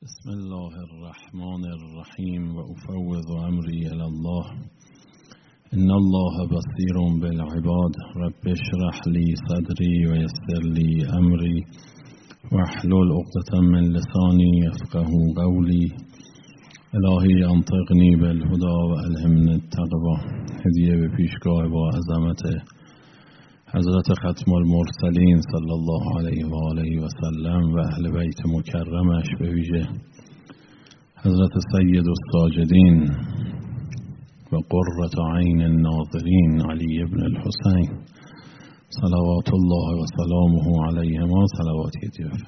بسم الله الرحمن الرحیم و افوض امری الی الله ان الله بصیر بالعباد رب اشرح لی صدری و یسر لی امری واحلل عقدة من لسانی یفقهوا قولی الهی انطقنی بالهدی و الهمنی التقوی. هدیه به پیشگاه با عظمت حضرت ختم المرسلین صلی الله علیه و آله و سلم و اهل بیت مکرمش، به ویژه حضرت سید الساجدین و قرة عین الناظرین علی ابن الحسین صلوات الله و سلامه علیهما. صلواتی دیوه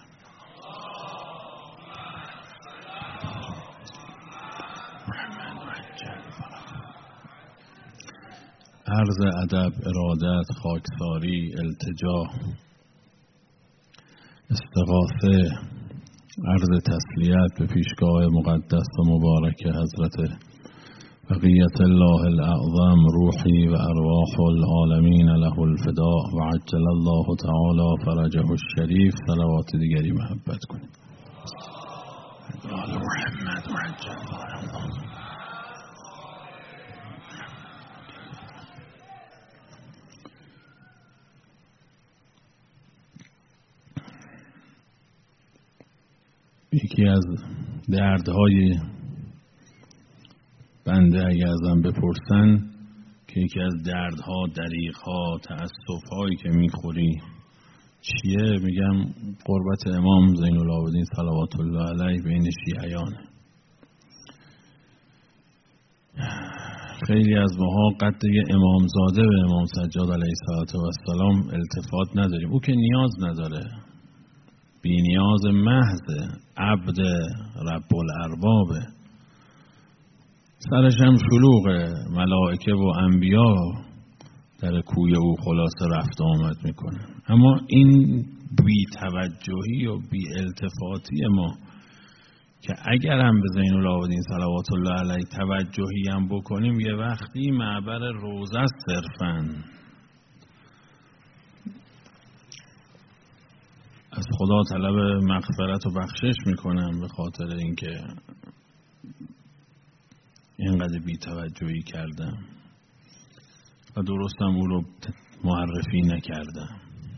عرض ادب، ارادت، خاکساری، التجا، استغاثه، عرض تسلیت به پیشگاه مقدس و مبارک حضرت بقیت الله الاعظم روحی و ارواح العالمین له الفداء و عجل الله تعالی فرجه الشریف. صلوات دیگری محبت کنید. آل محمد و عجل الله. یکی از دردهای بنده اگه ازم بپرسن که یکی از دردها، دریغها، تأسفهایی که میخوری چیه، میگم قربت امام زین العابدین صلوات الله علیه بین شیعیانه. خیلی از ماها قد امامزاده به امام سجاد علیه السلام التفات نداریم. او که نیاز نداره، بی نیاز محض، عبد رب الاربابه، سرش هم شلوغه، ملائکه و انبیا در کوی او خلاصه رفت آمد میکنه. اما این بی توجهی و بی التفاتی ما که اگر هم به زین العابدین صلوات الله علیه توجهی هم بکنیم، یه وقتی معبر روزه است صرفاً. از خدا طلب مغفرت و بخشش میکنم به خاطر اینکه اینقدر بی توجهی کردم و درستم او رو معرفی نکردم.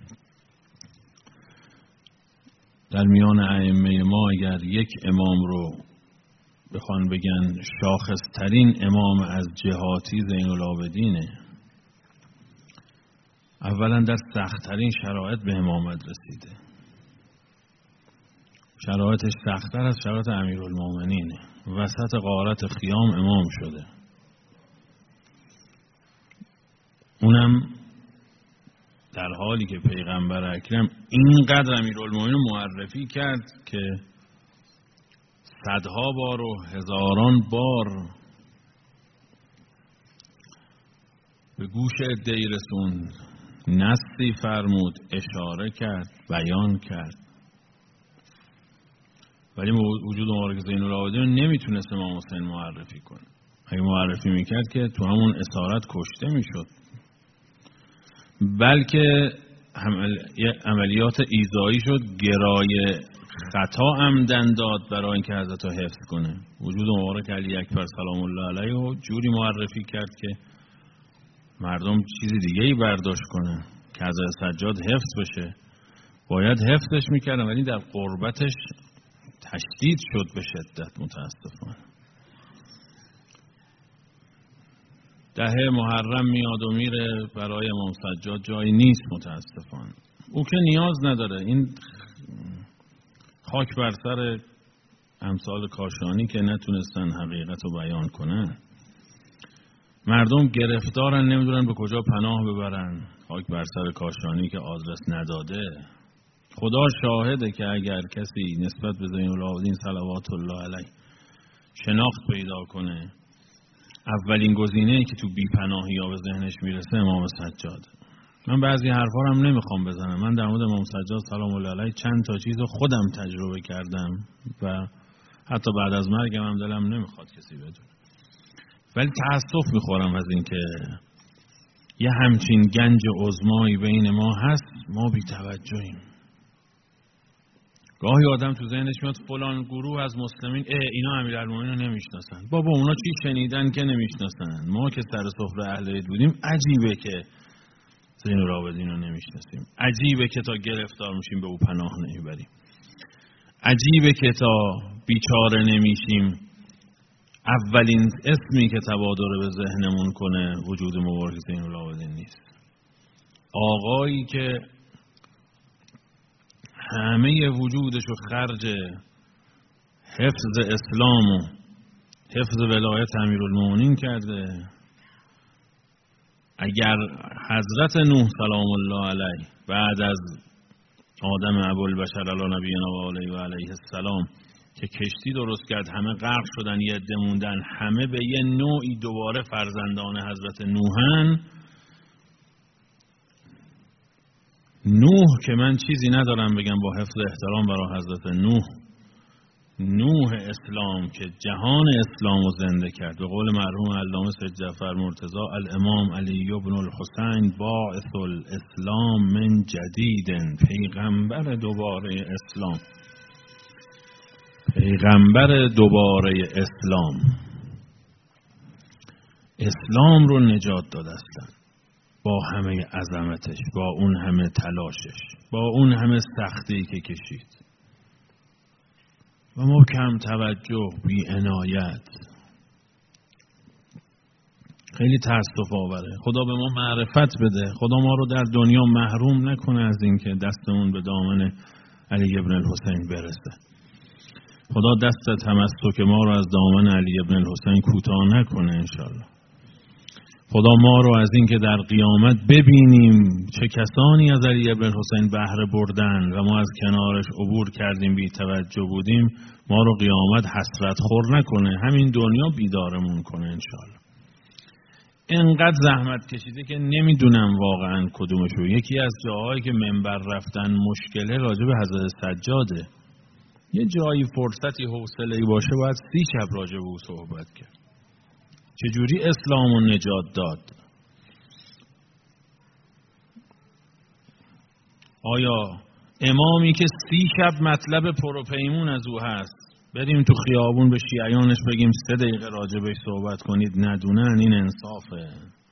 در میان ائمه ما اگر یک امام رو بخوان بگن شاخصترین امام از جهاتی زین العابدینه، اولا در سخت‌ترین شرایط به امامت رسیده. شرایطش سخت‌تر از شرایط امیرالمومنینه. وسط غارت خیام امام شده، اونم در حالی که پیغمبر اکرم اینقدر امیرالمومنین معرفی کرد که صدها بار و هزاران بار به گوش عده‌ای رسوند، نصی فرمود، اشاره کرد، بیان کرد، ولی وجود مبارک زین العابدین نمیتونست امام حسین معرفی کنه. اگه معرفی میکرد که تو همون اسارت کشته میشد، بلکه عملیات ایذایی شد، گرای خطا عمدن داد برای اینکه حضرت رو حفظ کنه. وجود مبارک علی اکبر سلام الله علیه و جوری معرفی کرد که مردم چیزی دیگه ای برداشت کنه که حضرت سجاد حفظ بشه. باید حفظش میکردن، ولی در قربتش تشدید شد به شدت. متاسفانه 10 محرم میاد و میره، برای امام سجاد جایی نیست. متاسفانه او که نیاز نداره. این خاک بر سر امثال کاشانی که نتونستن حقیقت رو بیان کنن. مردم گرفتارن، نمیدونن به کجا پناه ببرن. خاک بر سر کاشانی که آدرس نداده. خدا شاهده که اگر کسی نسبت به زین العابدین صلوات الله علیه شناخت پیدا کنه، اولین گزینه‌ای که تو بی‌پناهی ها به ذهنش میرسه امام سجاد. من بعضی حرفا رو هم نمیخوام بزنم. من در مورد امام سجاد سلام الله علیه چند تا چیز رو خودم تجربه کردم و حتی بعد از مرگم هم دلم نمیخواد کسی بدونه، ولی تأسف میخورم از این که یه همچین گنج عظمایی بین ما هست، ما بی توجهیم. گاهی آدم تو ذهنش میاد فلان گروه از مسلمین اینا امیرالمومنین رو نمیشناسن. بابا اونا چی شنیدن که نمیشناسن؟ ما که سر سفره اهل بیت بودیم عجیبه که زین العابدین رو نمیشناسیم. عجیبه که تا گرفتار میشیم به او پناه نمیبریم. عجیبه که تا بیچاره نمیشیم اولین اسمی که تبادر به ذهنمون کنه وجود مبارک زین العابدین نیست. آقایی که همه وجودش رو خرج حفظ اسلام و حفظ ولایت امیرالمومنین کرده. اگر حضرت نوح سلام الله علیه بعد از آدم ابوالبشر علی نبینا و علیه و علیه السلام که کشتی درست کرد، همه غرق شدن، یه عده موندن، همه به یه نوعی دوباره فرزندان حضرت نوحن. نوح که من چیزی ندارم بگم با حفظ احترام برای حضرت نوح اسلام که جهان اسلام رو زنده کرد، به قول مرحوم علامه سید جعفر مرتضی الامام علی بن الحسین باعث الاسلام من جدید، پیغمبر دوباره اسلام، پیغمبر دوباره اسلام رو نجات داد اصلا، با همه عظمتش، با اون همه تلاشش، با اون همه سختی که کشید. و ما کم توجه، بی عنایت، خیلی تأسف آوره. خدا به ما معرفت بده، خدا ما رو در دنیا محروم نکنه از این که دستمون به دامن علی ابن الحسین برسه. خدا دست تمسک ما رو از دامن علی ابن الحسین کوتاه نکنه انشالله. خدا ما رو از این که در قیامت ببینیم چه کسانی از علی ابن الحسین بهره بردن و ما از کنارش عبور کردیم، بی توجه بودیم، ما رو قیامت حسرت خور نکنه، همین دنیا بیدارمون کنه انشالله. انقدر زحمت کشیده که نمیدونم واقعا کدومشو. یکی از جاهایی که منبر رفتن مشکله راجع به حضرت سجاده. یه جایی فرصتی حوصله‌ای باشه باید 30 شب راجع به او صحبت کرد. چجوری اسلام رو نجات داد؟ آیا امامی که 30 شب مطلب پروپیمون از او هست بریم تو خیابون به شیعیانش بگیم 3 دقیقه راجع بهش صحبت کنید ندونن؟ این انصافه.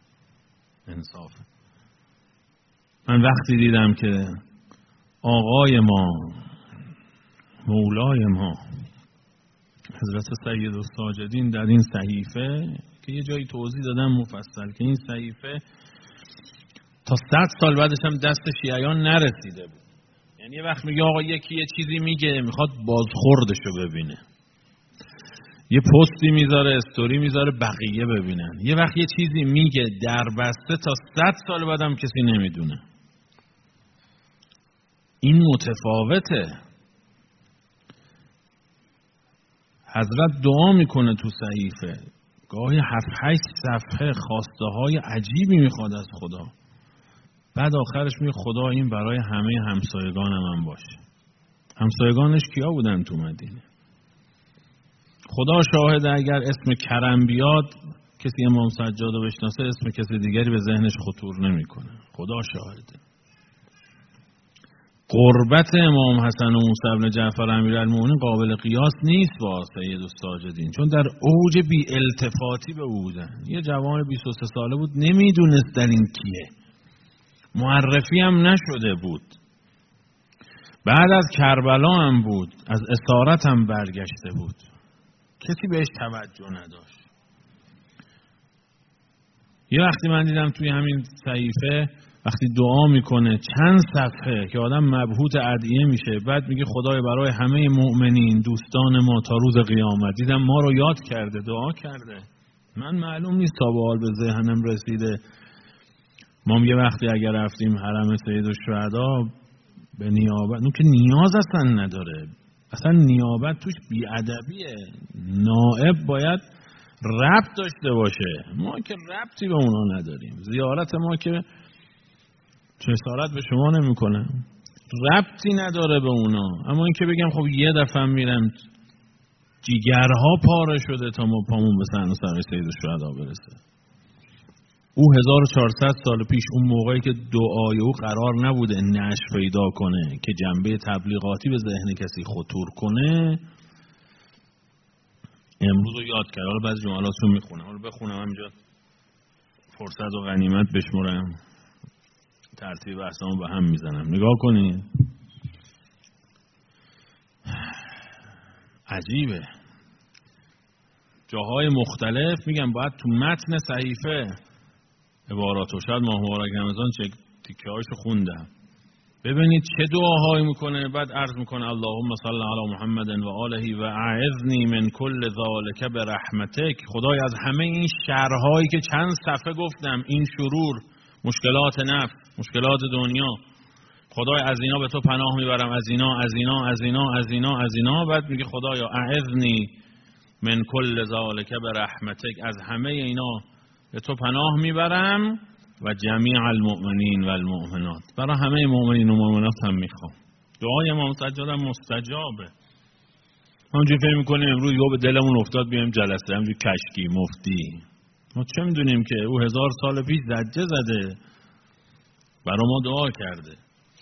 من وقتی دیدم که آقای ما، مولای ما حضرت سید الساجدین در این صحیفه که یه جایی توضیح دادم مفصل که این صحیفه تا 100 سال بعدش هم دست شیعیان نرسیده بود. یعنی یه وقت میگه آقا یکی یه چیزی میگه میخواد بازخوردشو ببینه، یه پستی میذاره، استوری میذاره، بقیه ببینن. یه وقت یه چیزی میگه در بسته تا 100 سال بعدم کسی نمیدونه. این متفاوته. حضرت دعا میکنه تو صحیفه، گاهی 7-8 صفحه خواسته های عجیبی میخواد از خدا، بعد آخرش میگه خدا این برای همه همسایگانم هم باشه. همسایگانش کیا بودن تو مدینه؟ خدا شاهد اگر اسم کرم بیاد کسی امام سجاد رو بشناسه اسم کسی دیگری به ذهنش خطور نمیکنه. خدا شاهده. قربت امام حسن و موسی بن جعفر امیرالمومنین قابل قیاس نیست با سید الساجدین، چون در اوج بی التفاتی به او بودن. یه جوان 23 ساله بود، نمیدونست در این کیه، معرفی هم نشده بود. بعد از کربلا هم بود، از اسارت هم برگشته بود، کسی بهش توجه نداشت. یه وقتی من دیدم توی همین صحیفه وقتی دعا میکنه چند صفحه که آدم مبهوت ادعیه میشه، بعد میگه خدای برای همه مؤمنین دوستان ما تا روز قیامت. دیدم ما رو یاد کرده، دعا کرده. من معلوم نیست تا به حال به ذهنم رسیده. ما یه وقتی اگر رفتیم حرم سید الشهدا به نیابت، اون که نیاز اصلا نداره، اصلا نیابت توش بیادبیه. نائب باید ربط داشته باشه، ما که ربطی به اونا نداریم. زیارت ما که چه اسارت به شما نمی کنم، ربطی نداره به اونا. اما این که بگم خب یه دفعه میرم جیگرها پاره شده تا ما پامون به سر سید الشهدا برسه. او 1400 سال پیش اون موقعی که دعای او قرار نبوده نشر پیدا کنه که جنبه تبلیغاتی به ذهن کسی خطور کنه، امروز رو یاد کرد. حالا بعضی جملات رو میخونم، حالا بخونم همینجا فرصت و غنیمت بشمرم، ترتیب بحثامو به هم میزنم. نگاه کنید، عجیبه. جاهای مختلف میگم باید تو متن صحیفه عباراتو، شاید ماه مبارک رمضان چه تیکه‌هاشو خوندم، ببینید چه دعاهایی میکنه. بعد عرض میکنه اللهم صل علی محمد و آله و اعذنی من کل ذالک برحمتک. خدای از همه این شرهایی که چند صفحه گفتم، این شرور، مشکلات نفس، مشکلات دنیا، خدای از اینا به تو پناه میبرم، از اینا. بعد میگه خدایا اعذنی من کل ذالک برحمتک، از همه اینا به تو پناه میبرم و جمیع المؤمنین و المؤمنات. برای همه مؤمنین و مؤمنات هم میخوام. دعای امام سجاد هم مستجابه. همونجوری فکر میکنیم امروز یهو به دلمون افتاد بیایم جلسه، همونجوری کشکی مفتی، ما چه میدونیم که او 1000 سال پیش زجه زده، برای ما دعا کرده.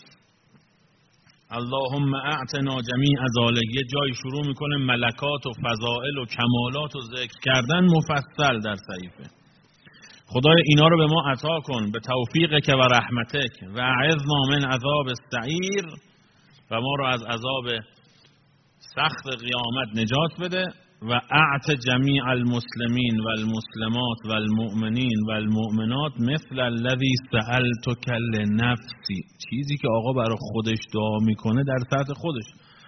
اللهم اعطنا جمیع ذالک. یه جای شروع میکنه ملکات و فضائل و کمالات و ذکر کردن مفصل در صحیفه. خدای اینا رو به ما عطا کن به توفیقک و رحمتک و اعذنا من عذاب السعیر، و ما رو از عذاب سخت قیامت نجات بده. و اعط جمیع المسلمین و المسلمات و المؤمنین و المؤمنات مثل الذی سألتک لنفسی. چیزی که آقا برای خودش دعا میکنه در سطح خودش.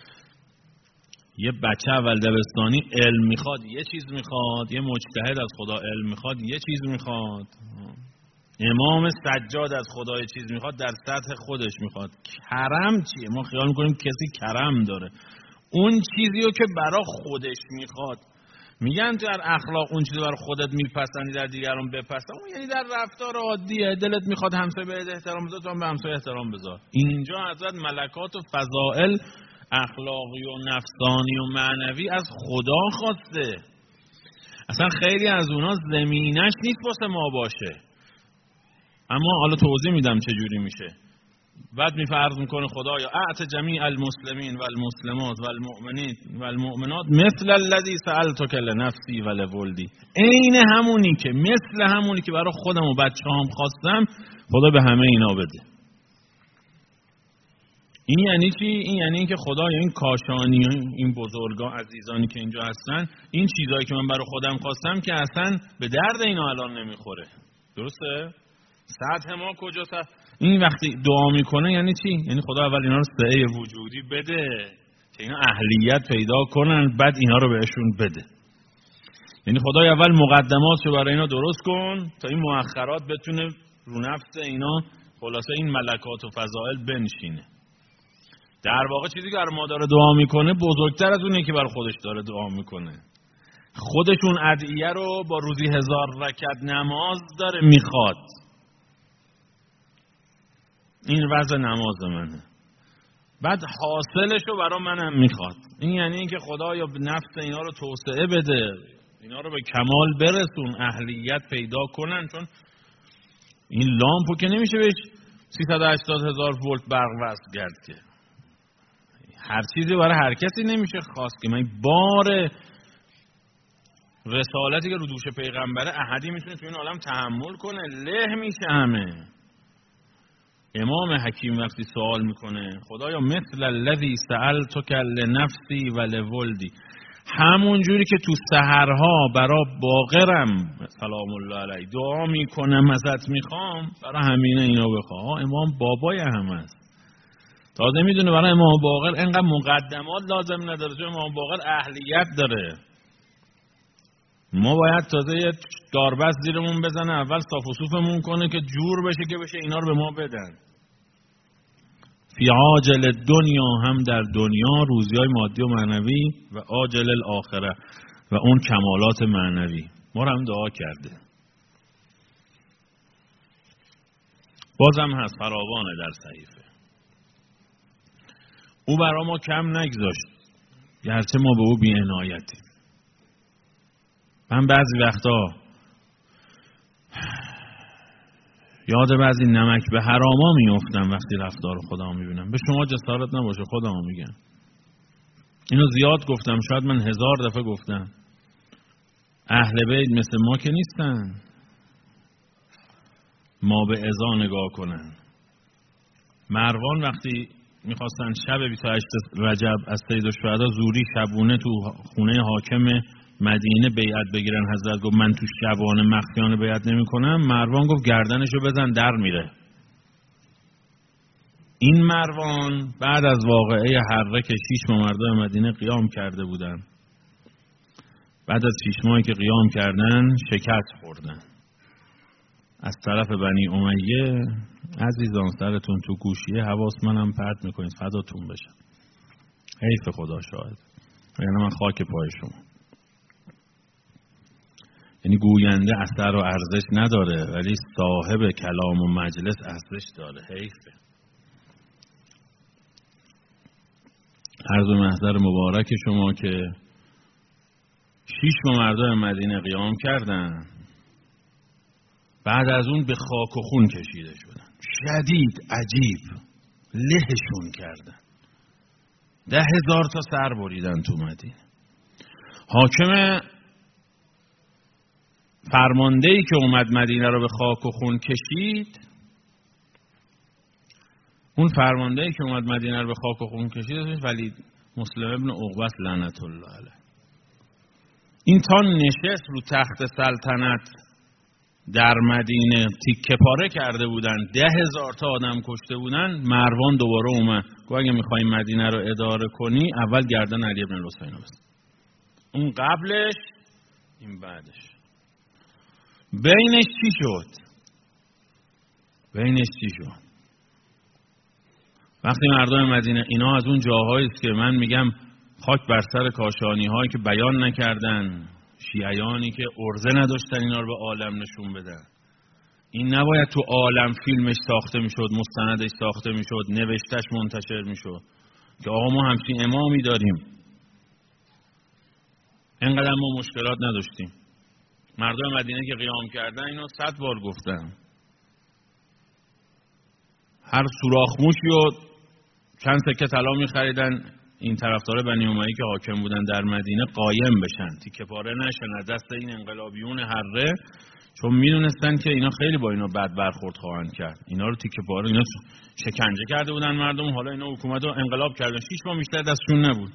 یه بچه اول دبستانی علم میخواد یه چیز میخواد، یه مجتهد از خدا علم میخواد یه چیز میخواد، امام سجاد از خدا یه چیز میخواد در سطح خودش میخواد. کرم چیه؟ ما خیال میکنیم کسی کرم داره. اون چیزیو که برای خودش میخواد، میگن در اخلاق اون چیزی برای خودت میپسندی در دیگران بپسند، اون یعنی در رفتار عادیه. دلت میخواد همسایه بهت احترام بذار، تو هم به همسایه احترام بذار. اینجا حضرت ملکات و فضائل اخلاقی و نفسانی و معنوی از خدا خواسته. اصلا خیلی از اونا زمینش نیست واسه ما باشه، اما حالا توضیح میدم چه جوری میشه. بعد میفرض میکنه خدایا اعط جمیع المسلمین و المسلمات و المؤمنین و المؤمنات مثل الذی سألتک لنفسی و لولدی. عین همونی که مثل همونی که برای خودم و بچه‌هام خواستم، خدا به همه اینا بده. این یعنی چی؟ این یعنی اینکه خدایا این کاشانی، این بزرگان عزیزانی که اینجا هستن، این چیزایی که من برای خودم خواستم که اصلا به درد اینا الان نمیخوره. درسته؟ سطح ما کجاست؟ این وقتی دعا میکنه یعنی چی؟ یعنی خدا اول اینا رو سعی وجودی بده که اینا اهلیت پیدا کنن، بعد اینا رو بهشون بده. یعنی خدای اول مقدماتشو برای اینا درست کن تا این مؤخرات بتونه رو نفس اینا، خلاصه این ملکات و فضائل بنشینه. در واقع چیزی که برای ما داره دعا میکنه بزرگتر از اونه که برای خودش داره دعا میکنه. خودشون ادعیه رو با روزی 1000 رکعت نماز داره میخواد. این وضع نماز منه، بعد حاصلش رو برای منم میخواد. این یعنی اینکه خدایا نفس اینا رو توسعه بده، اینا رو به کمال برسون، اهلیت پیدا کنن. چون این لامپو که نمیشه بهش 380,000 ولت برق وصل کرد که هر چیزی برای هر کسی نمیشه خواست که من بار رسالتی که رو دوش پیغمبره احدی میتونه تو این عالم تحمل کنه؟ له میشه همه. امام حکیم وقتی سوال میکنه خدایا مثل الذی سألتک لنفسی و لولدی، همون جوری که تو سحرها برای باقرم سلام الله علیه دعا میکنم ازت میخوام، برای همینه اینا بخواه. امام بابای هم هست، تازه میدونه برای امام باقر اینقدر مقدمات لازم نداره، چون امام باقر اهلیت داره. ما باید تازه یه داربست زیرمون بزنه، اول صاف و صوفمون کنه که جور بشه که بشه اینا رو به ما بدن. فی عاجل دنیا، هم در دنیا روزی‌های مادی و معنوی، و عاجل الاخره و اون کمالات معنوی. ما رو هم دعا کرده. بازم هست فراوانه در صحیفه. او برای ما کم نگذاشت، گرچه ما به او بی‌عنایتیم. من بعضی وقتا یاد بعضی نمک به حراما میافتم وقتی رفتار خدا میبینم. به شما جسارت نباشه، خودمو میگم. اینو زیاد گفتم، شاید من 1000 دفعه گفتم. اهل بیت مثل ما که نیستن ما به عزا نگاه کنن. مروان وقتی میخواستن شب 28 رجب از سید الشهدا زوری شبونه تو خونه حاکم مدینه بیعت بگیرن، حضرت گفت من تو شبانه مخفیانه بیعت نمی کنم. مروان گفت گردنشو بزن در میره. این مروان بعد از واقعه حره که 6 ماه مردم مدینه قیام کرده بودن، بعد از 6 ماهی که قیام کردن شکست خوردن از طرف بنی امیه. عزیزان سرتون تو گوشیه، حواس منم پرت میکنید، فداتون بشم. حیف خدا شاهد، یعنی من خاک پای شما. یعنی گوینده اثر و ارزش نداره ولی صاحب کلام و مجلس ارزش داره. حیفه. عرض محضر مبارک شما که 6 ماه مردم مدینه قیام کردن، بعد از اون به خاک و خون کشیده شدن. شدید عجیب لهشون کردن. 10,000 تا سر بریدن تو مدینه. حاکم فرماندهی که اومد مدینه رو به خاک و خون کشید، اون فرماندهی که اومد مدینه رو به خاک و خون کشید ولی مسلم ابن عقبه لعنت الله علیه. این تا نشست رو تخت سلطنت در مدینه تیکه پاره کرده بودن، 10,000 تا آدم کشته بودن. مروان دوباره اومد گفت اگه میخوای مدینه رو اداره کنی اول گردن علی ابن الحسین رو بزن. اون قبلش این بعدش. بینش چی شد؟ وقتی مردم مدینه، اینا از اون جاهایی است که من میگم خاک بر سر کاشانی هایی که بیان نکردن، شیعیانی که عرضه نداشتن اینا رو به عالم نشون بدن. این نباید تو عالم فیلمش ساخته میشد، مستندش ساخته میشد، نوشتش منتشر میشد که آقا ما همچین امامی داریم. اینقدر ما مشکلات نداشتیم. مردم مدینه که قیام کردن اینو 100 بار گفتم. هر سوراخ موشی و چند سکه طلا می‌خریدن این طرفدار بنی امیه که حاکم بودن در مدینه قایم بشن، تیکه پاره نشن از دست این انقلابیون حره، چون میدونستن که اینا خیلی با اینا بد برخورد خواهند کرد. اینا رو تیکه پاره، اینا شکنجه کرده بودن مردم، حالا اینا حکومت رو انقلاب کردن. 6 ماه بیشتر دستشون نبود.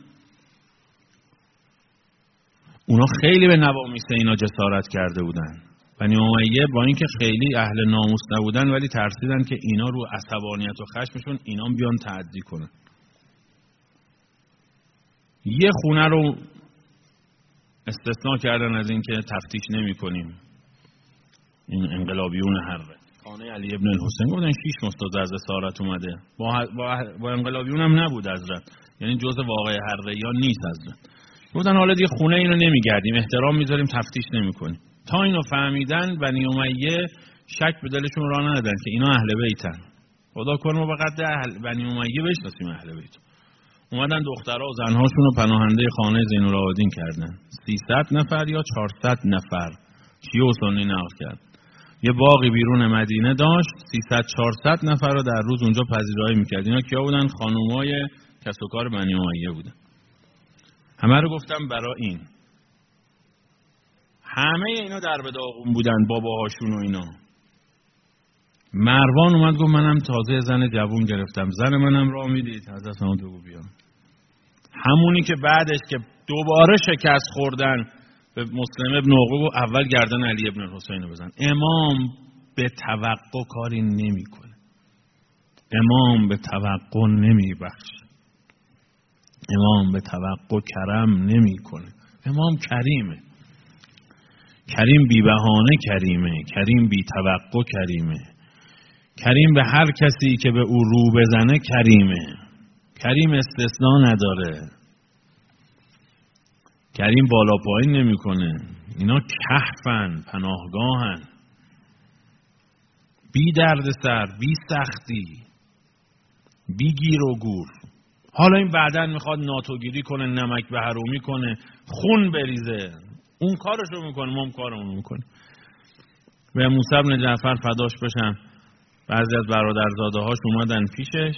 اونا خیلی به نوامیس اینا جسارت کرده بودن. بنی امیه با اینکه خیلی اهل ناموس نبودن ولی ترسیدن که اینا رو عصبانیت و خشمشون اینا بیان تعدی کنن. یه خونه رو استثناء کردن از اینکه تفتیش نمی‌کنیم. این انقلابیون حره. خانه علی ابن الحسین گفتن 6 مستعد از اسارت اومده. با انقلابیون هم نبود حضرت. یعنی جزء واقعه حره یا نیست حضرت. گفتن حالا دیگه خونه اینو نمیگردیم، احترام میذاریم، تفتیش نمی‌کنیم. تا اینو فهمیدن بنی امیه شک به دلشون راه ندادن که اینا اهل بیتن. خدا کنه ما به قد بنی امیه بشناسیم اهل بیت. اومدن دخترها و زنهاشون رو پناهنده خانه زین‌العابدین کردن. 300 نفر یا 400 نفر شیعه و سنی نقل کرد. یه باغی بیرون مدینه داشت، 300-400 نفر رو در روز اونجا پذیرایی میکرد. اینا کیا بودن؟ خانومای کسب و کار بنی امیه بودن. همه رو گفتم برای این. همه اینا در به داغون بودن، باباهاشون و اینا. مروان اومد گفت منم تازه زن جوون گرفتم، زن منم راه میدید، حضرت سلام بگو بیان. همونی که بعدش که دوباره شکست خوردن به مسلم ابن عقبه گفت اول گردن علی ابن الحسین رو بزن. امام به توقع کاری نمیکنه. امام به توقع نمیبخشه. امام به توقع کرم نمیکنه. امام کریمه. کریم بی بهانه کریمه، کریم بی توقع کریمه، کریم به هر کسی که به او رو بزنه کریمه. کریم استثناء نداره. کریم بالا پایین نمیکنه. اینا کهفن، پناهگاهن، بی دردسر، بی سختی، بی گیر و گور. حالا این بعدن میخواد ناتوگیری کنه، نمک به حرومی کنه، خون بریزه. اون کارشو میکنه، ما هم کارمون میکنه. به موسی بن جعفر فداش بشم بعضی از برادرزاده هاش اومدن پیشش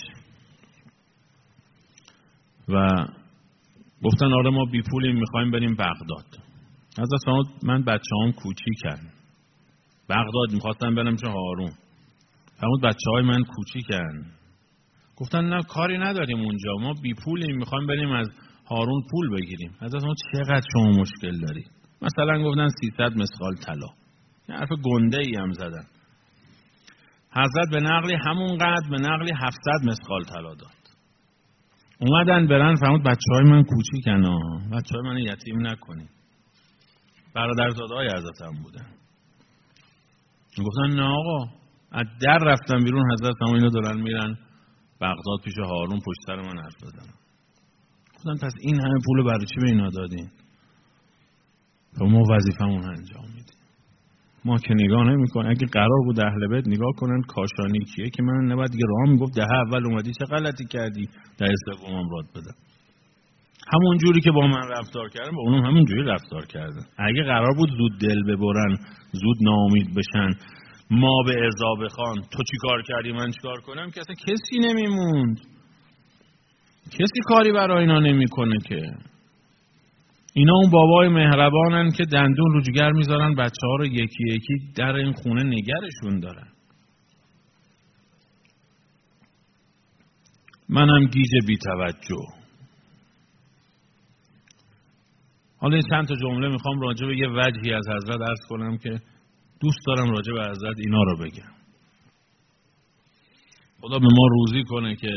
و گفتن آره ما بی پولیم، میخوایم بریم بغداد. حضرت فرمود من بچه‌هام کوچیکن، بغداد میخواستن برم چه هارون. فرمود بچه‌های من کوچیکن. گفتن نه کاری نداریم اونجا، ما بی پولیم، میخوایم بریم از هارون پول بگیریم. حضرت فرمود چقدر شما مشکل دارید؟ مثلا گفتن 300 مسقال طلا. یه حرف گنده ای هم زدن. حضرت به نقلی همونقدر، به نقلی 700 مسقال طلا داد. اومدن برن. فرمود بچه‌های من کوچیکن ها، بچه‌های من یتیم نکنید. برادرزاده‌های حضرت هم بودن. گفتن نه آقا، از در رفتن بیرون. حضرت هم اینو دارن میرن بغداد پیش هارون پشت سر من حرف بزنن. گفتن پس این همه پولو برای چی به اینا دادین؟ ما وظیفمون انجام میدیم. ما که نگاه نمی‌کنیم. اگه قرار بود اهل بیت نگاه کنن کاشانی کیه که من نباید دیگه راه میگفت ده اول اومدی چه غلطی کردی، ده سومم راد بدم. همون جوری که با من رفتار کردن با اونم همون جوری رفتار کردن. اگه قرار بود زود دل ببرن، زود ناامید بشن، ما به ارضا بخوان تو چی کار کردی من چی کار کنم، که اصلا کسی نمیموند. کسی کاری برای اینا نمیکنه که. اینا اون بابای مهربانن که دندون رو جگر میذارن بچه‌ها رو یکی یکی در این خونه نگرشون دارن. منم گیج بی توجه. حالا چند تا جمله میخوام راجع به یه وجهی از حضرت عرض کنم که دوست دارم راجع به حضرت اینا رو بگم. خدا به ما روزی کنه که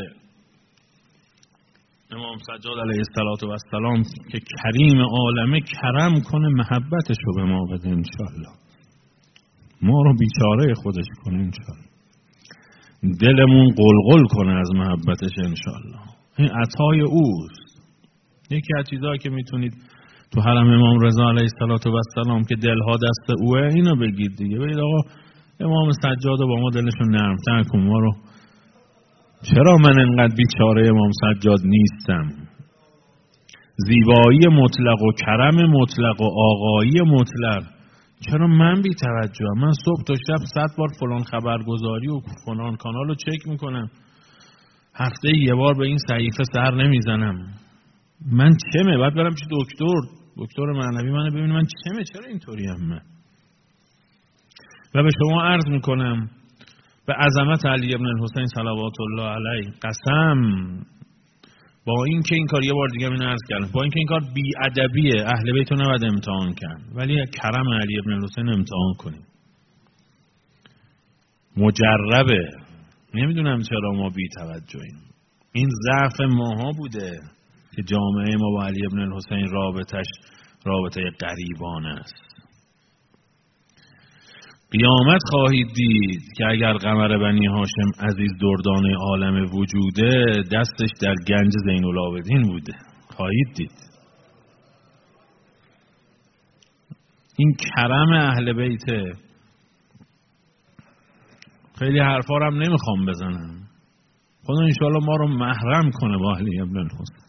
امام سجاد علیه السلام که کریم عالمه کرم کنه، محبتش رو به ما بده انشالله. ما رو بیچاره خودش کنه انشالله. دلمون قلقل کنه از محبتش انشالله. این عطای اوست. یکی از چیزایی که میتونید تو حرم امام رضا علیه السلام که دلها دست اوه، اینو بگید دیگه. بگید آقا امام سجاد با ما دلشون نرمتر کن، ما رو. چرا من انقدر بیچاره امام سجاد نیستم؟ زیبایی مطلق و کرم مطلق و آقایی مطلق، چرا من بی توجهم؟ من صبح تا شب 100 بار فلان خبرگزاری و فلان کانال رو چک میکنم، هفته یه بار به این صحیفه سر نمیزنم. من چمه؟ باید برم چه دکتر معنوی منو ببینه من چمه؟ چرا اینطوری هم من؟ و به شما عرض میکنم به عظمت علی ابن الحسین صلوات الله علیه قسم، با این که این کار یه بار دیگه من عرض کردم، با این که این کار بی‌ادبیه، اهل بیت رو نباید امتحان کرد، ولی کرم علی ابن الحسین امتحان کنیم. مجربه. نمیدونم چرا ما بی توجهیم. این ضعف ماها بوده که جامعه ما با علی ابن الحسین رابطه غریبانه است. قیامت خواهید دید که اگر قمر بنی هاشم عزیز دردانه عالم وجوده، دستش در گنج زین العابدین بوده. خواهید دید. این کرم اهل بیته. خیلی حرفا رو هم نمیخوام بزنم. خدا انشاءالله ما رو محرم کنه با علی ابن الحسین.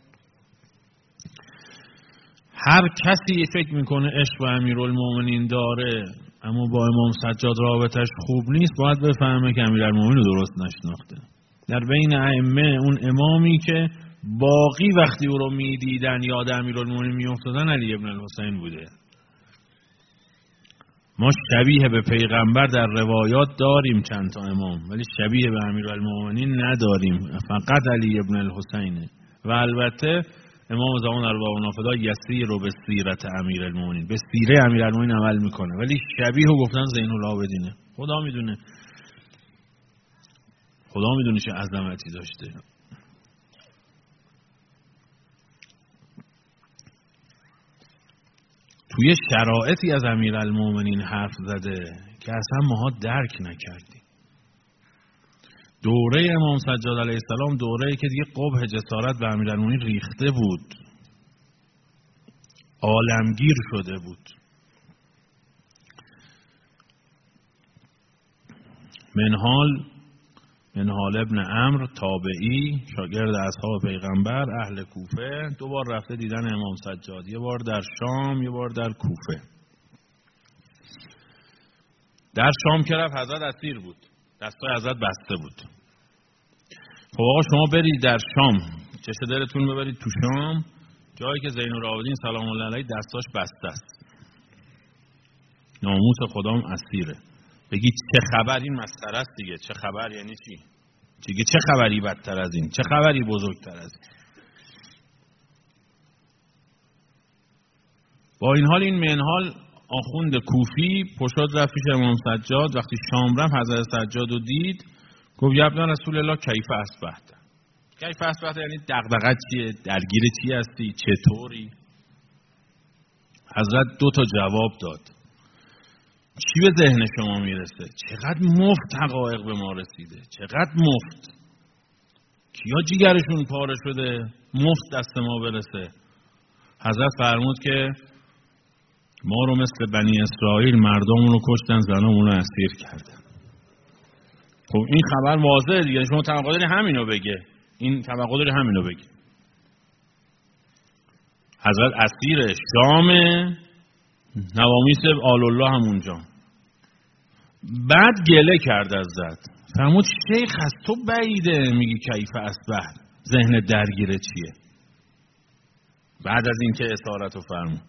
هر کسی فکر میکنه عشق و امیرالمومنین داره اما با امام سجاد رابطش خوب نیست، باید بفهمه که امیرالمومنین رو درست نشناخته. در بین ائمه اون امامی که باقی وقتی او رو میدیدن یاد امیرالمومنین میافتادن علی ابن الحسین بوده. ما شبیه به پیغمبر در روایات داریم چند تا امام، ولی شبیه به امیرالمومنین نداریم، فقط علی ابن الحسینه. و البته امام زمان ارواح و نافذه یسیر رو به سیرت امیرالمومنین، به سیره امیرالمومنین عمل میکنه، ولی شبیه رو گفتن زین العابدینه. خدا میدونه چه عظمتی داشته. توی شرایطی از امیرالمومنین حرف زده که اصلا ماها درک نکردیم. دوره امام سجاد علیه السلام دوره‌ای که دیگه قبح جسارت به امیرالمومنین ریخته بود، عالمگیر شده بود. منهال ابن عمرو تابعی شاگرد اصحاب پیغمبر اهل کوفه 2 بار رفته دیدن امام سجاد، 1 بار در شام 1 بار در کوفه. در شام که رفت حضرت اسیر بود، دستای حضرت بسته بود. خب آقا شما برید در شام، چش دلتون ببرید تو شام، جایی که زین العابدین سلام الله علیه دستاش بسته است، ناموس خدام اسیره. بگید چه خبر، این مسخره است دیگه. چه خبر یعنی چی؟ دیگه چه خبری بدتر از این؟ چه خبری بزرگتر از این؟ با این حال این منحال آخوند کوفی پشاد رفت پیش امام سجاد. وقتی شام رفت حضرت سجاد رو دید، گفت یا ابن رسول الله کیف اصبحت. کیف اصبحت یعنی دغدغت چیه؟ درگیر چی هستی؟ چطوری؟ حضرت 2 تا جواب داد. چی به ذهن شما میرسه؟ چقدر مفت حقایق به ما رسیده، چقدر مفت. کیا جیگرشون پاره شده مفت دست ما برسه؟ حضرت فرمود که ما رو مثل بنی اسرائیل مردمون رو کشتن، زنامون رو اسیر کردن. خب این خبر واضحه دیگه، شما توقع داری همینو بگه. این توقع داری همینو بگه. حضرت اسیر شام، نوامیس آل الله هم اونجا. بعد گله کرد ازت، فرمود شیخ از تو بعیده میگی کیف اصبح، ذهن درگیره چیه؟ بعد از این که اسارتو فرمود،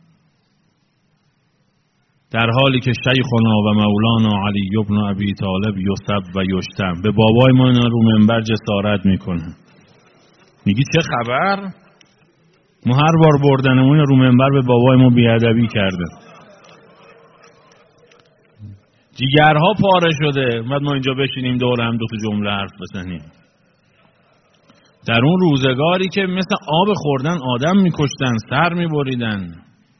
در حالی که شیخنا و مولانا علی ابن ابی طالب یسب و یشتم، به بابای ما رو منبر جسارت میکنه. میگی چه خبر؟ ما هر بار بردنمون رو منبر به بابای ما بیادبی کرده، جیگرها پاره شده، بعد ما اینجا بشینیم دور هم 2 تا جمله حرف بزنیم. در اون روزگاری که مثل آب خوردن آدم میکشتن، سر میبریدن،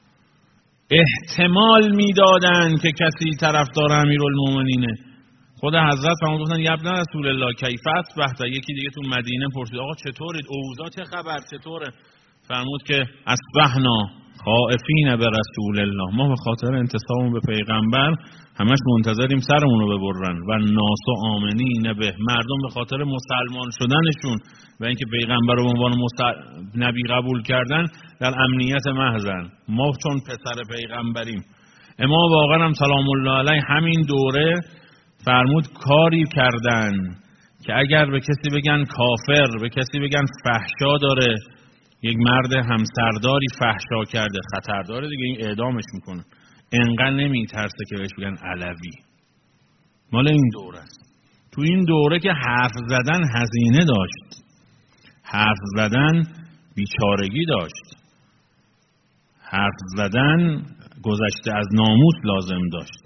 احتمال میدادن که کسی طرفدار امیرالمومنینه. خود حضرت فرمود گفتن یا ابن رسول الله کیف اصبحت. یکی دیگه تو مدینه پرسید آقا چطورید؟ اوضاع چه خبر؟ چطوره؟ فرمود که اصبحنا خائفین به رسول الله، ما به خاطر انتصابمون به پیغمبر همش منتظریم سرمون رو ببرن. و ناس آمنین به، مردم به خاطر مسلمان شدنشون و اینکه پیغمبر رو به عنوان نبی قبول کردن در امنیت محضن. ما چون پسر پیغمبریم. امام واقعا هم سلام الله علیه همین دوره فرمود کاری کردن که اگر به کسی بگن کافر، به کسی بگن فحشا داره، یک مرد همسرداری فحشا کرده، خطرداره دیگه، این اعدامش میکنه. انقدر نمیترسه که بهش بگن علوی. مال این دوره است. تو این دوره که حرف زدن هزینه داشت، حرف زدن بیچارگی داشت، حرف زدن گذشته از ناموس لازم داشت.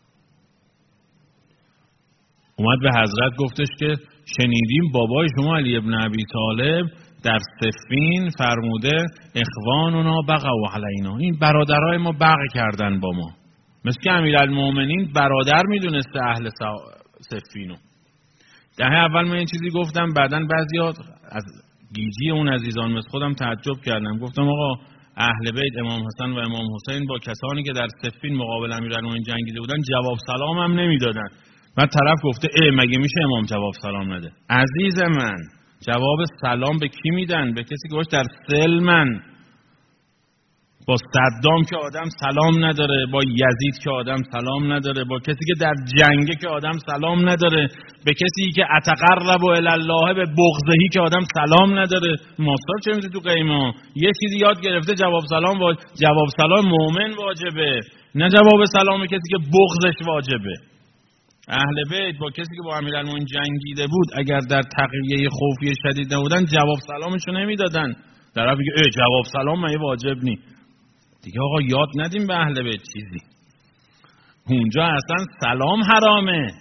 اومد به حضرت گفتش که شنیدیم بابای شما علی ابن ابی طالب در صفین فرموده اخواننا بغوا علینا، این برادرای ما بغی کردن با ما. مثل که امیرالمومنین برادر میدونسته اهل صفینو. دهه اول من این چیزی گفتم، بعدن بعضیا از گیجی اون عزیزان مثل خودم تعجب کردم. گفتم آقا اهل بیت امام حسن و امام حسین با کسانی که در صفین مقابل امیرالمومنین جنگیده بودن جواب سلام هم نمیدادن. بعد طرف گفته مگه میشه امام جواب سلام نده؟ عزیز من، جواب سلام به کی میدن؟ به کسی که باش در سلمن. با صدام که آدم سلام نداره، با یزید که آدم سلام نداره، با کسی که در جنگه که آدم سلام نداره، به کسی که اتقرب الی الله به بغضهی که آدم سلام نداره. ماستر چه میشه تو قیمه؟ یه چیزی یاد گرفته جواب سلام مؤمن واجبه، نه جواب سلام کسی که بغضش واجبه. اهل بیت با کسی که با امیرالمومنین جنگیده بود اگر در تقویه خوفی شدید نبودن جواب سلامشو نمیدادن. طرف میگه جواب سلام من واجب نی. دیگه آقا یاد ندیم به اهل بیت چیزی. اونجا اصلا سلام حرامه.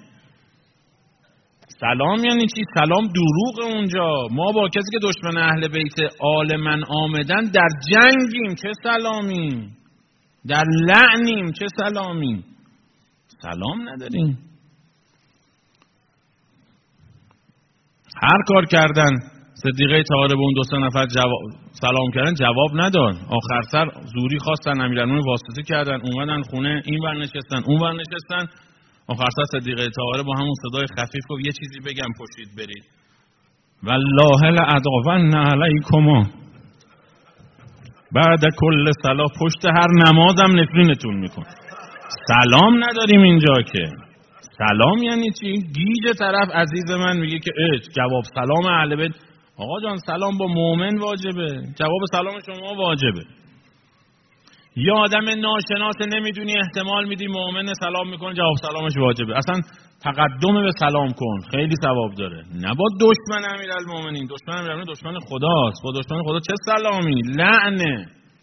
سلام یعنی چی؟ سلام دروغ اونجا. ما با کسی که دشمن اهل بیت آل من آمدن در جنگیم چه سلامیم؟ در لعنیم چه سلامیم؟ سلام نداریم. هر کار کردن صدیقه طاهره به اون 2 نفر سلام کردن جواب نداد. آخر سر زوری خواستن امیرالمومنین واسطه کردن، اومدن خونه این ور نشستن اون ور نشستن. آخر سر صدیقه طاهره با همون صدای خفیف گفت یه چیزی بگم پشید برید. والله لأدعون علیکما بعد کل صلاة، پشت هر نمازم نفرینتون میکن. سلام نداریم اینجا که. سلام یعنی چی؟ گیج طرف عزیز من میگه که جواب سلام اهل بیت. آقا جان سلام با مؤمن واجبه، جواب سلام شما واجبه. یا آدم ناشناس نمیدونی احتمال میدی مؤمن سلام میکنه جواب سلامش واجبه. اصلا تقدم به سلام کن، خیلی ثواب داره. نه با دشمن امیرالمومنین. دشمن امیرالمومنین دشمن خداست. با دشمن خدا چه سلامی؟ لعنه.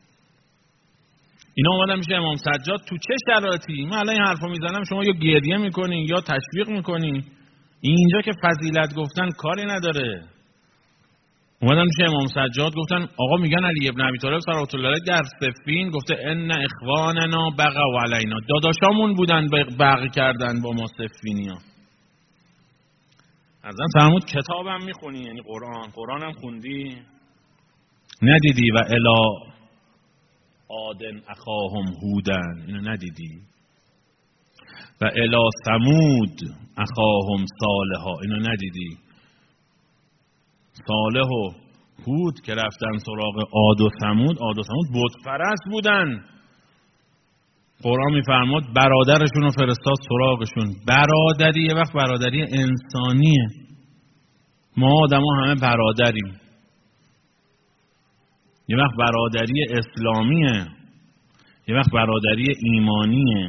اینا اومدن میشه امام سجاد تو چه شرایطی؟ من الان این حرفو میزنم شما یا گریه میکنین یا تشویق میکنین. اینجا که فضیلت گفتن کاری نداره. اومدن میشه امام سجاد گفتن آقا میگن علی ابن ابی طالب صلوات الله علیه در صفین گفته ان اخواننا بغوا علینا، داداشامون بودن بغی کردن با ما صفینیا. ازن فرمود کتابم میخونی؟ یعنی قرآنم خوندی؟ ندیدی و الی عادن اخاهم هودن، اینو ندیدی؟ و الی ثمود اخاهم صالحا، اینو ندیدی؟ صالح و هود که رفتن سراغ عاد و ثمود بت پرست بودن. قرآن میفرماد برادرشون رو فرستاد سراغشون. برادری یه وقت برادری انسانیه، ما آدما همه برادریم. یه وقت برادری اسلامیه، یه وقت برادری ایمانیه،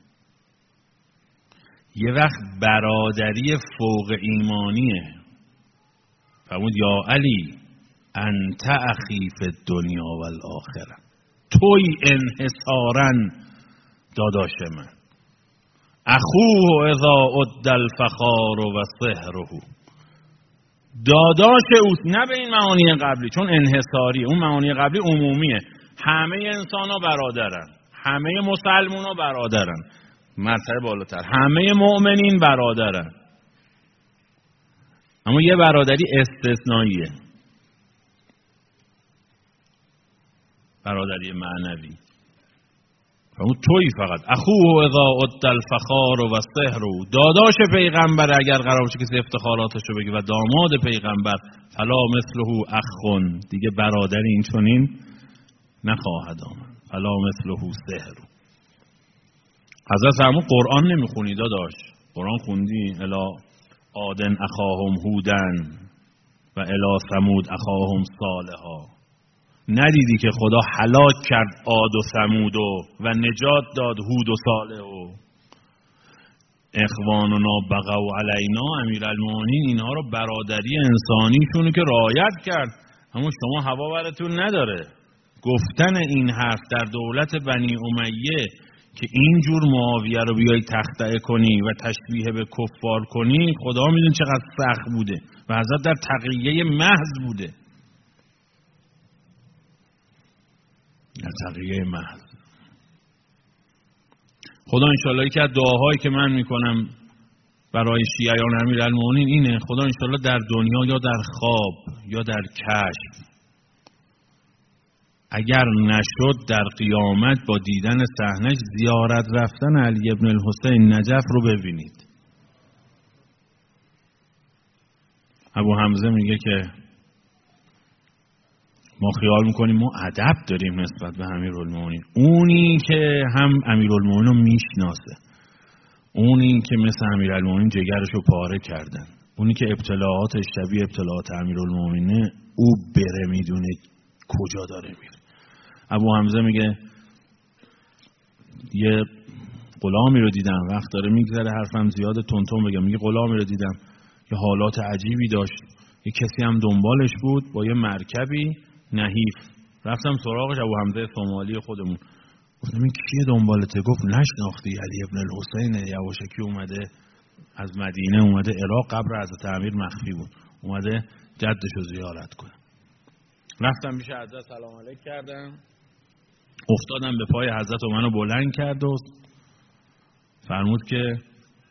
یه وقت برادری فوق ایمانیه. فرمود یا علی انت اخی فی الدنیا و الاخره، توی انحصارا داداش من. اخوه اذا عد الفخار و سحره، داداش اوست. نه به این معانی قبلی، چون انحصاری. اون معانی قبلی عمومیه، همه انسان ها برادرن، همه مسلمون ها برادرن، مرتبه بالاتر همه مؤمنین برادرن. اما یه برادری استثنائیه، برادری معنوی. اون توی فقط اخوه اذا عد الفخار و سحر، داداش پیغمبر اگر قرار باشه کسی افتخاراتشو بگه و داماد پیغمبر، فلا مثله اخون، دیگه برادری این چنین نخواهد آمد. فلا مثله سحر. حضرت فرمود قرآن نمیخونی داداش؟ قرآن خوندی؟ الا عادن اخاهم هودن و الی ثمود اخاهم صالحا. ندیدی که خدا هلاک کرد عاد و ثمود و نجات داد هود و صالح و اخواننا بغوا علینا؟ امیرالمومنین اینها رو برادری انسانیشونو که رعایت کرد. اما شما هوا براتون نداره گفتن این حرف در دولت بنی امیه که اینجور معاویه رو بیایی تخطئه کنی و تشبیه به کفار کنی. خدا میدونه چقدر سخت بوده و حضرت در تقیه محض بوده، در تقیه محض. خدا انشالله که از دعاهایی که من میکنم برای شیعیان امیرالمومنین اینه، خدا انشالله در دنیا یا در خواب یا در کشف، اگر نشد در قیامت با دیدن صحنه زیارت رفتن علی ابن الحسین نجف رو ببینید. ابو حمزه میگه که ما خیال میکنیم ما ادب داریم نسبت به امیرالمومنین. اونی که هم امیرالمومنین رو میشناسه، اونی که مثل امیرالمومنین جگرش رو پاره کردن، اونی که ابتلاعاتش شبیه ابتلاعات امیرالمومنینه، او بره میدونه کجا داره میره. ابو حمزه میگه یه غلامی رو دیدم، وقت داره میگذره حرفم زیاده تونتون بگم، میگه غلامی رو دیدم یه حالات عجیبی داشت، یه کسی هم دنبالش بود با یه مرکبی نحیف. رفتم سراغش، ابو حمزه صومالی خودمون. گفتم این کیه دنبالته؟ گفت نشناختی؟ علی ابن الحسین یواشکی اومده از مدینه، اومده عراق، قبر حضرت امیر مخفی بود، اومده جدش رو زیارت کنه. رفتم میشه حضرت سلام علیک کردم، افتادم به پای حضرت و منو بلند کرد و فرمود که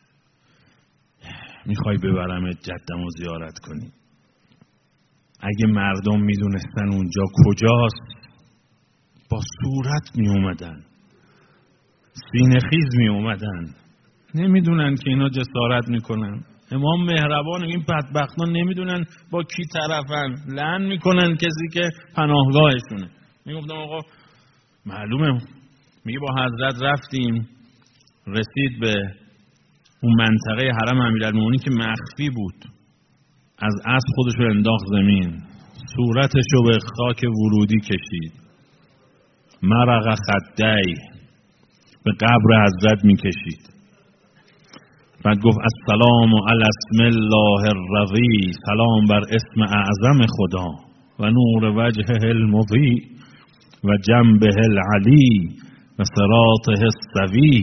میخوای ببرم جدم و زیارت کنی؟ اگه مردم میدونستن اونجا کجاست با صورت می اومدن، سینه خیز می اومدن. نمیدونن که اینا جسارت میکنن. امام مهربان این بدبختان نمیدونن با کی طرفن، لعن میکنن کسی که پناهگاهشونه. میگفتم آقا معلومه. میگه با حضرت رفتیم، رسید به اون منطقه حرم امیرالمومنین که مخفی بود، از اسب خودش رو انداخت زمین، صورتش رو به خاک ورودی کشید، مرق خدی به قبر حضرت میکشید. بعد گفت السلام علی اسم الله الرضی، سلام بر اسم اعظم خدا و نور وجهه المضیء و جنبه العلی و صراطه السوی.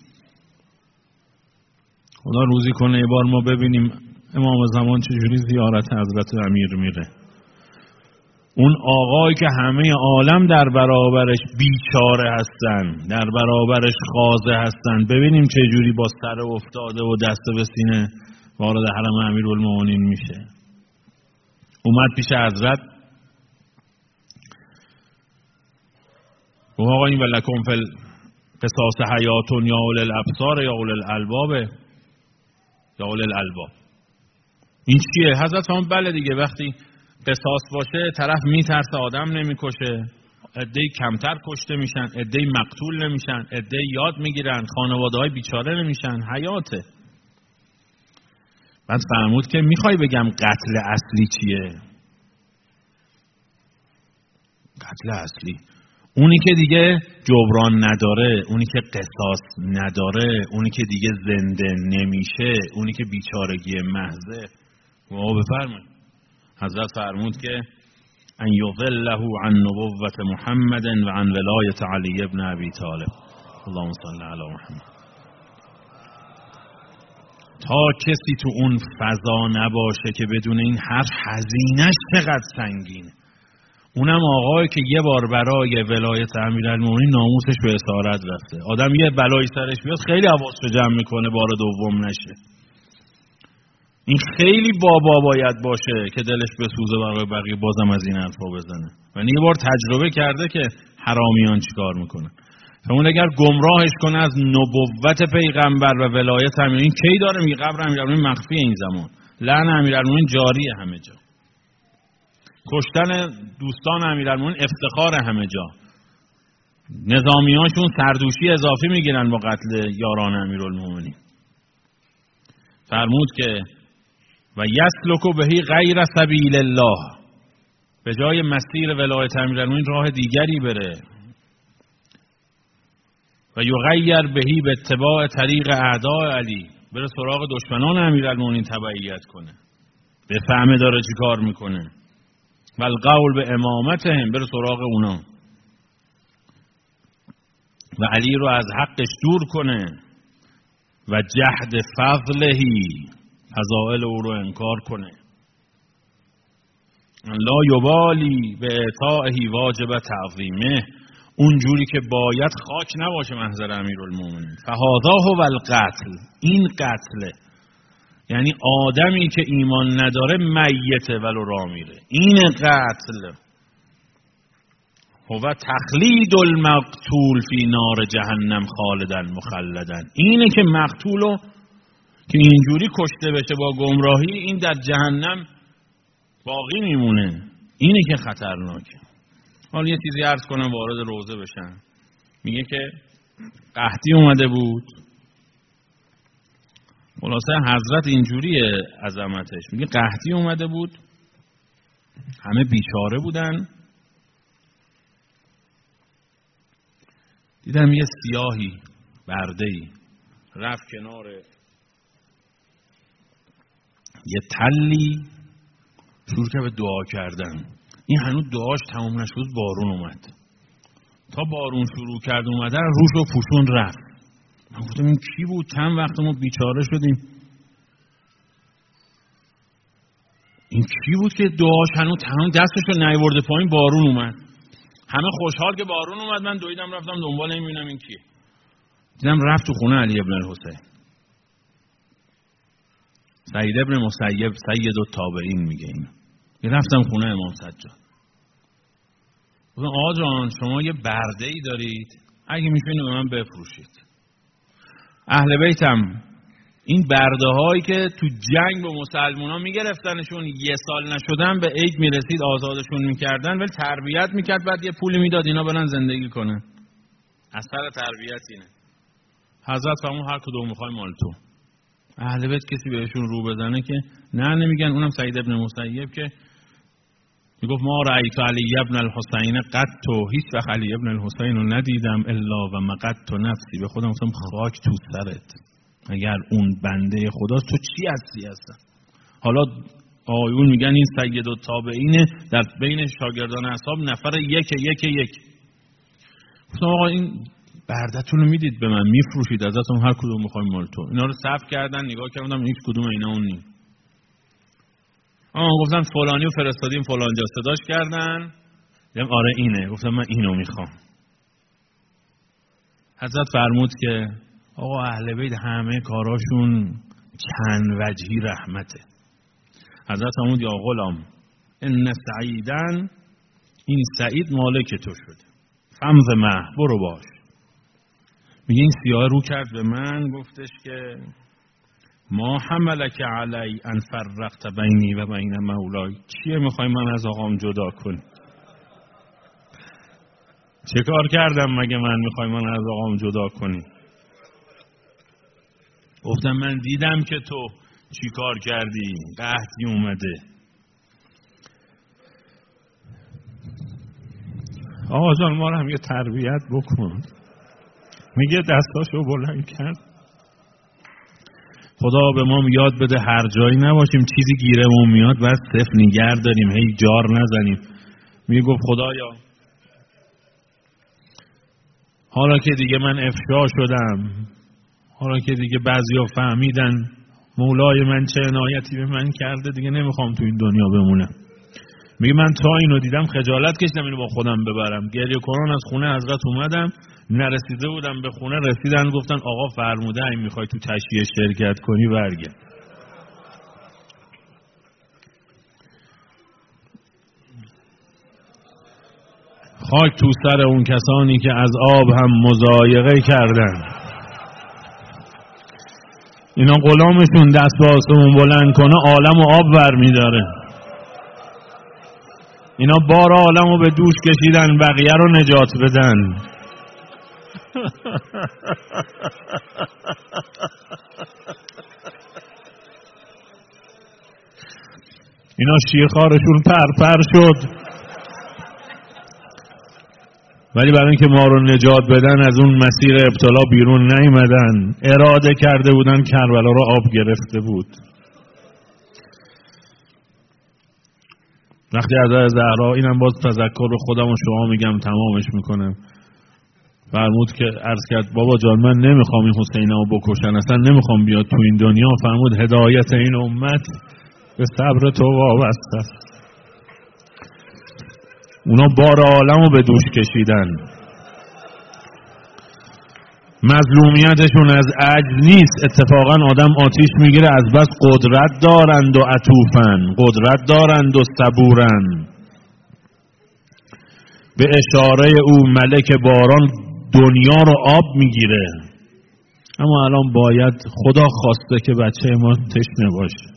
خدا روزی کنه یه بار ما ببینیم امام زمان چجوری زیارت حضرت امیر میره. اون آقایی که همه عالم در برابرش بیچاره هستن، در برابرش خاضع هستن، ببینیم چجوری با سر افتاده و دست به سینه وارد حرم امیرالمومنین میشه. اومد پیش حضرت، گفت آقا این ولکم فی القصاص حیاتون یا اولی الابصار یا اولی الالباب یا اولی الالباب. این چیه؟ حضرت فرمود بله دیگه، وقتی قصاص باشه طرف میترسه، آدم نمیکشه، عده‌ای کمتر کشته میشن، عده‌ای مقتول نمیشن، عده‌ای یاد میگیرن، خانواده‌های بیچاره نمیشن، حیاته. بعد فرمود که میخوای بگم قتل اصلی چیه؟ قتل اصلی اونی که دیگه جبران نداره، اونی که قصاص نداره، اونی که دیگه زنده نمیشه، اونی که بیچارگی محضه. بفرمایید. حضرت فرمود که ان یضله عن نبوت محمد و عن ولایت علی ابن ابی طالب. اللهم صل علی محمد. تا کسی تو اون فضا نباشه که بدون این حرف هزینه‌اش چقدر سنگینه. اونم آقایی که یه بار برای ولایت امیرالمومنین ناموسش به اسارت رفته. آدم یه بلایی سرش بیاد خیلی حواسش جمع میکنه بار دوم نشه. این خیلی بابا باید باشه که دلش بسوزه برای بقیه بازم از این حرفا بزنه. و یه بار تجربه کرده که حرامیان چیکار میکنن. همون اگر گمراهش کنه از نبوت پیغمبر و ولایت امیرالمومنین، کی داره میگه قبر امیرالمومنین مخفی این زمان، لعن امیرالمومنین جاریه همه جا، کشتن دوستان امیرالمومنین افتخار همه جا، نظامیانشون سردوشی اضافی میگیرن با قتل یاران امیرالمومنین. فرمود که و یسلک بهی غیر سبیل الله، به جای مسیر ولایت امیرالمومنین راه دیگری بره. و یغیر بهی به اتباع طریق اعداء علی، بره سراغ دشمنان امیرالمومنین تبعیت کنه، بفهمه داره چی کار میکنه. و القول به امامتهم، بره سراغ اونا و علی رو از حقش دور کنه. و جهد فضلهی، فضائل او رو انکار کنه. لا یبالی به اعطائه واجب تعظیمه، اونجوری که باید خاک نباشه محضر امیرالمومنین. فهذا هو القتل، این قتله، یعنی آدمی که ایمان نداره میته ولو راه میره، این قتل. هو تخلید المقتول فی نار جهنم خالدا مخلدا، اینه که مقتولو که اینجوری کشته بشه با گمراهی، این در جهنم باقی میمونه، اینه که خطرناکه. حالا یه چیزی عرض کنم وارد روزه بشن. میگه که قحطی اومده بود، خلاصه حضرت اینجوریه عظمتش، میگه قحطی اومده بود، همه بیچاره بودن. دیدم یه سیاهی برده‌ای رفت کنار یه تلی، شروع کرد به دعا کردن. این هنوز دعاش تمام نشد بارون اومد. تا بارون شروع کرد اومدن روش و پوشون رفت. من گفتم این کی بود؟ چند وقت ما بیچاره شدیم. این کی بود که دعاش هنوز تمام دستش رو نیورده پایین بارون اومد. همه خوشحال که بارون اومد، من دویدم رفتم دنبال این ببینم این کیه. دیدم رفت تو خونه علی ابن الحسین. سعید ابن مسیب سید التابعین میگه اینو. رفتم خونه امام سجاد. گفتم آقا جان شما یه برده‌ای دارید، اگه میتونید به من بفروشید. اهل بیتم این برده‌هایی که تو جنگ با مسلمان‌ها میگرفتنشون، یه سال نشدن به عید میرسید آزادشون میکردن، ولی تربیت میکرد، بعد یه پولی میداد اینا برن زندگی کنن. اثر تربیت اینه. حضرت فرمود هر کدوم میخوای مال تو. اهل بیت کسی بهشون رو بزنه که نه نمیگن. اونم سعید ابن مسیب که میگفت ما رأیت علی ابن الحسین قط، هیچ وقت علی ابن الحسین رو ندیدم الا و مقت نفسی، به خودم گفتم خاک تو سرت، اگر اون بنده خداست تو چی هستی؟ حالا آیون میگن این سید التابعین در بین شاگردان اصحاب نفر یک. گفتم آقا این بردتون رو میدید به من، میفروشید ازتون هر کدوم میخوایم مال تو. اینا رو صف کردن، نگاه کردم هیچ کدوم اینا اون نی. گفتن فلانی رو فرستادیم فلانجا، صداش کردن دیدم آره اینه. گفتم من اینو میخوام. حضرت فرمود که آقا اهل بیت همه کاراشون چند وجهی رحمته. حضرت فرمود یا غلام ان سعیدن، این سعید مالک تو شده، فمز مه برو باش. میگه این سیاه رو کرد به من، گفتش که ما حملک علی ان فرقت بینی و بین مولای، چیه میخوای من از آقام جدا کنی؟ چه کار کردم مگه من میخوای من از آقام جدا کنی؟ گفتم من دیدم که تو چی کار کردی، قحطی اومده. آقا جان ما رو هم یه تربیت بکن. میگه دستاشو بلند کرد، خدا به ما یاد بده هر جایی نباشیم چیزی گیرمون میاد بعد صفر نگر داریم، هی جار نزنیم. میگفت خدایا حالا که دیگه من افشا شدم، حالا که دیگه بعضیا فهمیدن مولای من چه عنایتی به من کرده، دیگه نمیخوام تو این دنیا بمونم. میگه من تا اینو دیدم خجالت کشیدم اینو با خودم ببرم. گریه کنان از خونه حضرت اومدم، نرسیده بودم به خونه، رسیدن گفتن آقا فرموده این میخوای تو تشییع شرکت کنی برگرد. خاک تو سر اون کسانی که از آب هم مضایقه کردن. اینا غلامشون دست به آسمون بلند کنه عالم و آب برمیداره. اینا بار عالم رو به دوش کشیدن بقیه رو نجات بدن. اینا شیرخوارشون پر شد، ولی برای اینکه ما رو نجات بدن از اون مسیر ابتلا بیرون نیومدن. اراده کرده بودن کربلا رو آب گرفته بود. وقتی از زهرا، اینم باز تذکر رو خودم و شما میگم تمامش میکنم، فرمود که عرض کرد بابا جان من نمیخوام این حسینو بکشن، اصلا نمیخوام بیاد تو این دنیا. فرمود هدایت این امت به صبر تو وابسته است. اونا بار عالم رو به دوش کشیدن. مظلومیتشون از عجز نیست، اتفاقا آدم آتیش میگیره از بس قدرت دارند و عطوفن، قدرت دارند و صبورن. به اشاره او ملک باران دنیا رو آب میگیره، اما الان باید خدا خواسته که بچه ما تشنه باشه.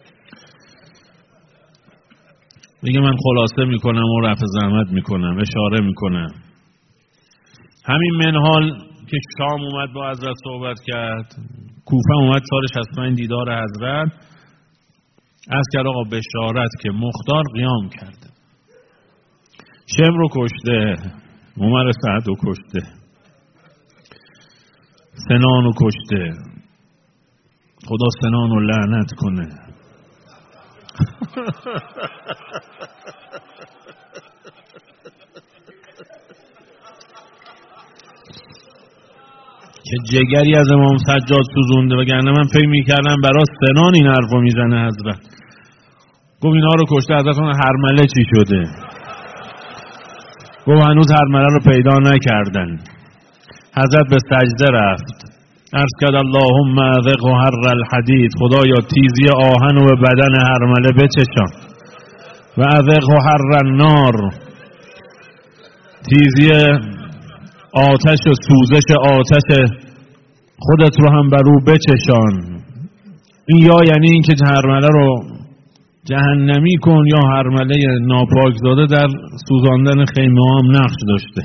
دیگه من خلاصه میکنم و رفع زحمت میکنم، اشاره میکنم. همین منحال که شام اومد با حضرت صحبت کرد، کوفه اومد سال 65 دیدار حضرت، از کرد آقا بشارت که مختار قیام کرده، شم رو کشته، عمر سعد رو کشته، سنان رو کشته، خدا سنان رو لعنت کنه. که جگری از امام سجاد سوزونده، وگرنه من فکر می‌کردم برای سنان این حرفو میزنه حضرت. گفت اینا رو کشته، حضرت اون هرمله چی شده؟ گفت هنوز هرمله رو پیدا نکردن. حضرت به سجده رفت، عرض کرد اللهم اذق حر الحدید، خدایا تیزی آهن و به بدن هرمله بچشان، و اذق حر النار، تیزی آتش و سوزش آتش خودت رو هم بر او بچشان. این یا یعنی این که هرمله رو جهنمی کن، یا هرمله ناپاکزاده در سوزاندن خیمه هم نقش داشته.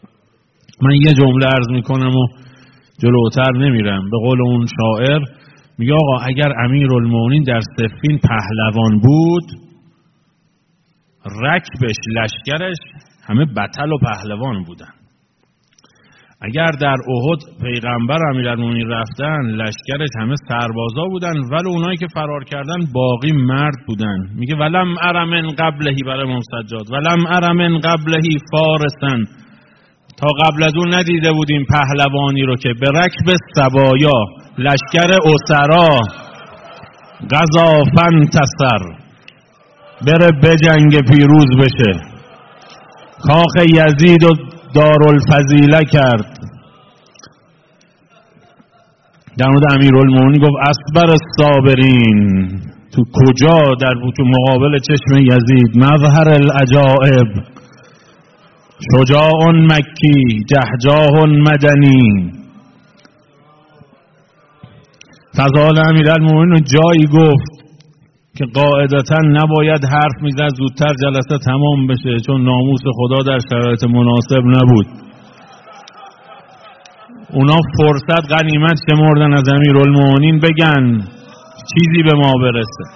من یه جمله عرض میکنم و جلوتر نمیرم. به قول اون شاعر میگه آقا اگر امیرالمومنین در صفین پهلوان بود، رکبش، لشکرش همه بطل و پهلوان بودن. اگر در احد پیغمبر امیرالمومنین رفتن، لشکرش همه سربازا بودن، ولی اونایی که فرار کردن باقی مرد بودن. میگه ولم ار من قبلهی، برای امام سجاد، ولم ار من قبلهی فارسن، تا قبل از اون ندیده بودیم پهلوانی رو که به رکب سبایا، لشکر اسرا، غزا فانتصر، بره بجنگ پیروز بشه، کاخ یزید و دارالفضیله کرد. در مورد امیرالمومنین گفت اصبر الصابرین، تو کجا؟ در تو مقابل چشم یزید. مظهر العجائب، شجاع مکی، جهجاه مدنی. فضائل امیرالمومنین جایی گفت که قاعدتا نباید حرف میزد، زودتر جلسه تمام بشه، چون ناموس خدا در شرایط مناسب نبود. اونا فرصت غنیمت شمردن از امیرالمومنین بگن چیزی به ما برسه.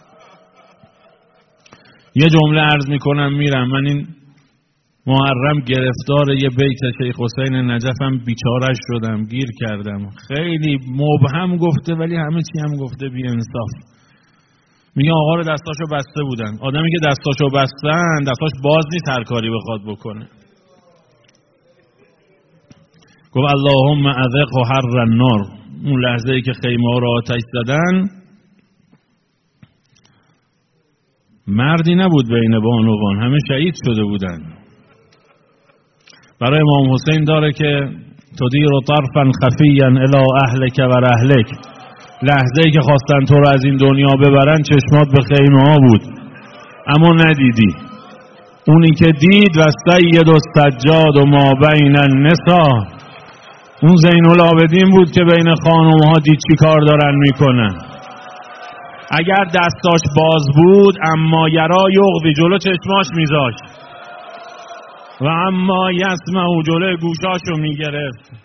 یه جمله عرض میکنم میرم. من این محرم گرفتار یه بیت شیخ حسین نجفم بیچارش شدم، گیر کردم. خیلی مبهم گفته ولی همه چی هم گفته بی انصاف. میگه آقا رو دستاشو بسته بودن. آدمی که دستاشو بستن دستاش باز نیست هر کاری بخواد بکنه. گفت اللهم اذقه حر النار. اون لحظه‌ای که خیمه ها رو آتش زدن، مردی نبود بین بانوان، همه شهید شده بودن. برای امام حسین داره که تدیر طرفا خفیا الی اهلک و رحلک. لحظه‌ای که خواستن تو رو از این دنیا ببرن چشمات به خیمه ها بود اما ندیدی. اونی که دید و سید و سجاد و ما بین النساء، اون زین العابدین بود که بین خانم‌ها دید چی کار دارن میکنن. اگر دستاش باز بود اما یرا یغوی، جلو چشماش میذاشت، و اما یسمع، جلو گوشاشو میگرفت.